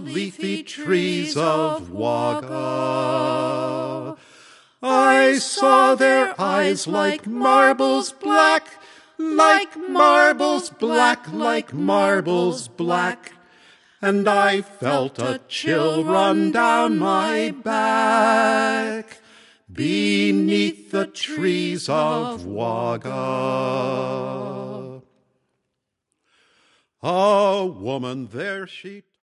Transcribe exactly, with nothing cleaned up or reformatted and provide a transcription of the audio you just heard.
leafy trees of Wagga. I saw their eyes like marbles black, like marbles black, like marbles black, and I felt a chill run down my back beneath the trees of Wagga. A woman there, she